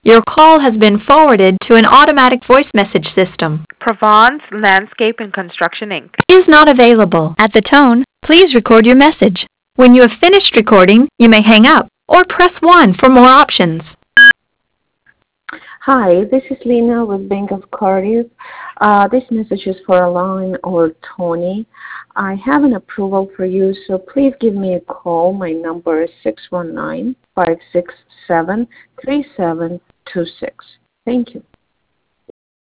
Your call has been forwarded to an automatic voice message system. Provence Landscape and Construction Inc. Is not available. At the tone, please record your message. When you have finished recording, you may hang up or press 1 for more options. Hi, this is Lena with Bank of Cardiff. This message is for Alan or Tony. I have an approval for you, so please give me a call. My number is 619-567-3726. Thank you.